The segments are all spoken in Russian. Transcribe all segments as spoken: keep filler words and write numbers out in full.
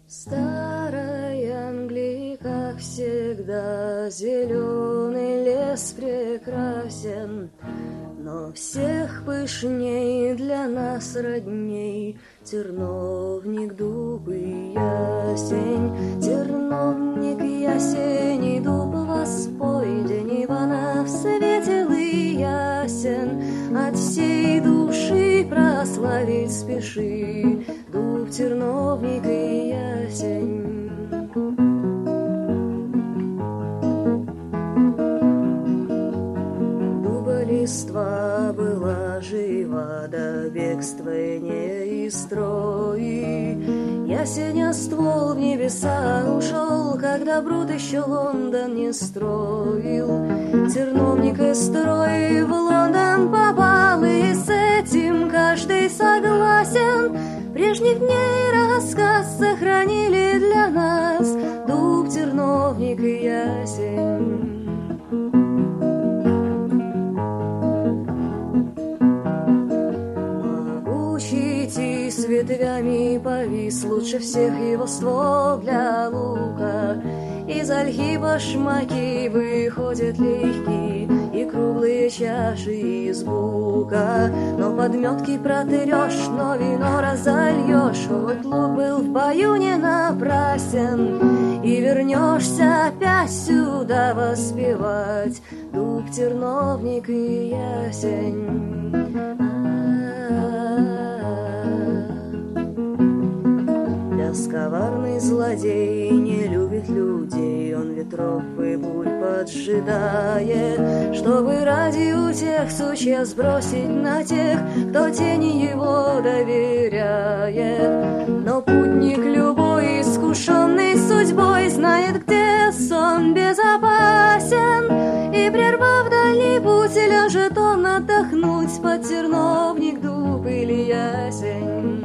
Старой Англии, как всегда, зеленый лес прекрасен, но всех пышней для нас родней терновник, дуб и ясень. Терновник, ясень и дуб воспой, день Иванов светел и ясен. От всей души прославить спеши дуб, терновник и ясень. Листва была жива до бегства не из строи. Ясеня ствол в небеса ушел, когда Брут еще Лондон не строил. Терновник из строи в Лондон попал, и с этим каждый согласен. Прежних дней рассказ сохранили для нас дуб, терновник и ясень. С ветвями повис лучше всех его ствол для лука. Из ольхи башмаки выходят легкие и круглые чаши из бука. Но подметки протрешь, но вино разольешь. Вот лук был в бою не напрасен, и вернешься опять сюда воспевать дуб, терновник и ясень. Коварный злодей не любит людей, он ветров и бурь поджидает, чтобы ради утех сучья сбросить на тех, кто тени его доверяет. Но путник любой, искушенный судьбой, знает, где сон безопасен, и, прервав дальний путь, ляжет он отдохнуть под терновник, дуб или ясень.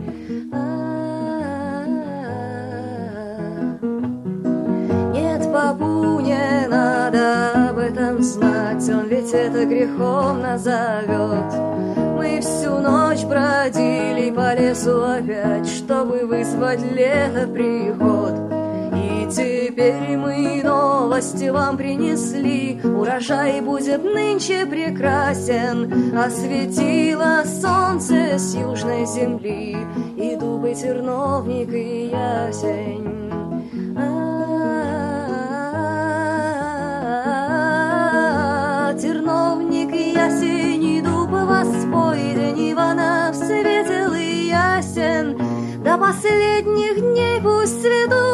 Папу не надо об этом знать, он ведь это грехом назовет. Мы всю ночь бродили по лесу опять, чтобы вызвать лето приход. И теперь мы новости вам принесли, урожай будет нынче прекрасен. Осветило солнце с южной земли и дубы, терновник и ясень. Терновник и ясень и дуб воспой, день Иванов светел и ясен. До последних дней пусть цветут